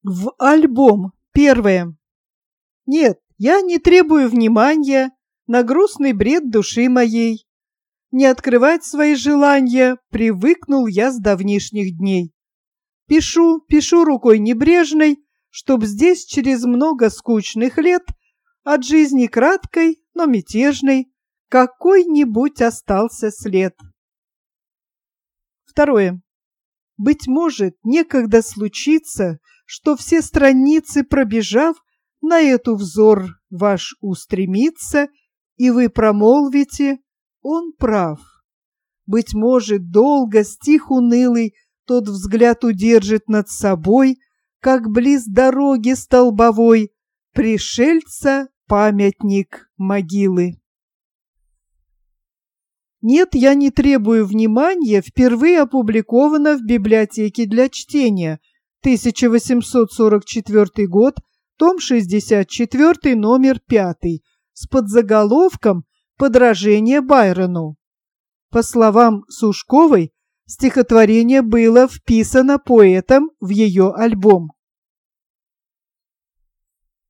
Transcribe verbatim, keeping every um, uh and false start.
В альбом. Первое. Нет, я не требую внимания на грустный бред души моей. Не открывать свои желания привыкнул я с давнишних дней. Пишу, пишу рукой небрежной, чтоб здесь через много скучных лет от жизни краткой, но мятежной какой-нибудь остался след. Второе. Быть может, некогда случится, что все страницы пробежав, на эту взор ваш устремится, и вы промолвите: он прав. Быть может, долго стих унылый тот взгляд удержит над собой, как близ дороги столбовой пришельца памятник могилы. Нет, я не требую внимания, впервые опубликовано в библиотеке для чтения, тысяча восемьсот сорок четвёртый год, том шестьдесят четыре, номер пятый, с подзаголовком «Подражение Байрону». По словам Сушковой, стихотворение было вписано поэтом в ее альбом.